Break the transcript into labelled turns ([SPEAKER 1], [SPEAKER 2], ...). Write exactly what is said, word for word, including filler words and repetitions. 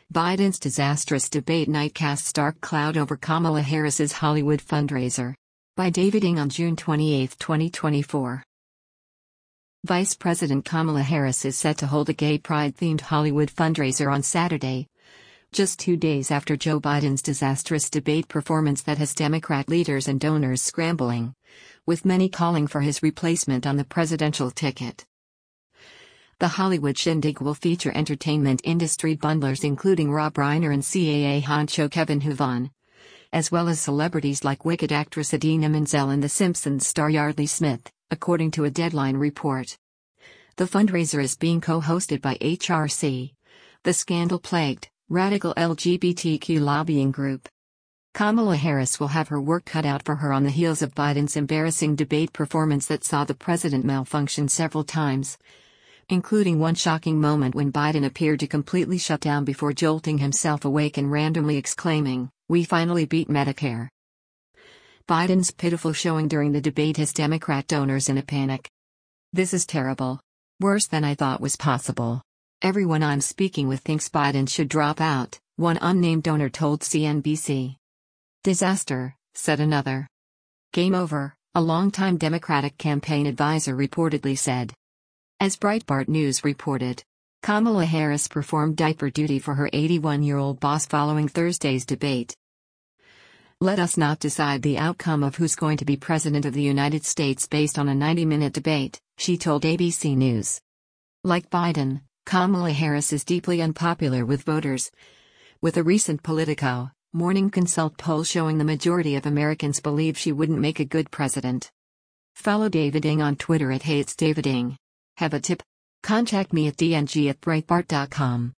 [SPEAKER 1] Biden's disastrous debate night casts dark cloud over Kamala Harris's Hollywood fundraiser. By David Ng on June twenty-eighth, twenty twenty-four. Vice President Kamala Harris is set to hold a gay pride-themed Hollywood fundraiser on Saturday, just two days after Joe Biden's disastrous debate performance that has Democrat leaders and donors scrambling, with many calling for his replacement on the presidential ticket. The Hollywood shindig will feature entertainment industry bundlers including Rob Reiner and C A A honcho Kevin Huvon, as well as celebrities like Wicked actress Idina Menzel and The Simpsons star Yardley Smith, according to a Deadline report. The fundraiser is being co-hosted by H R C, the scandal-plagued, radical L G B T Q lobbying group. Kamala Harris will have her work cut out for her on the heels of Biden's embarrassing debate performance that saw the president malfunction several times, including one shocking moment when Biden appeared to completely shut down before jolting himself awake and randomly exclaiming, "We finally beat Medicare." Biden's pitiful showing during the debate has Democrat donors in a panic. "This is terrible. Worse than I thought was possible. Everyone I'm speaking with thinks Biden should drop out," one unnamed donor told C N B C. "Disaster," said another. "Game over," a longtime Democratic campaign advisor reportedly said. As Breitbart News reported, Kamala Harris performed diaper duty for her eighty-one-year-old boss following Thursday's debate. "Let us not decide the outcome of who's going to be president of the United States based on a ninety-minute debate," she told A B C News. Like Biden, Kamala Harris is deeply unpopular with voters, with a recent Politico, Morning Consult poll showing the majority of Americans believe she wouldn't make a good president. Follow David Ng on Twitter at Hey It's David Ng. Have a tip? Contact me at d n g at breitbart dot com.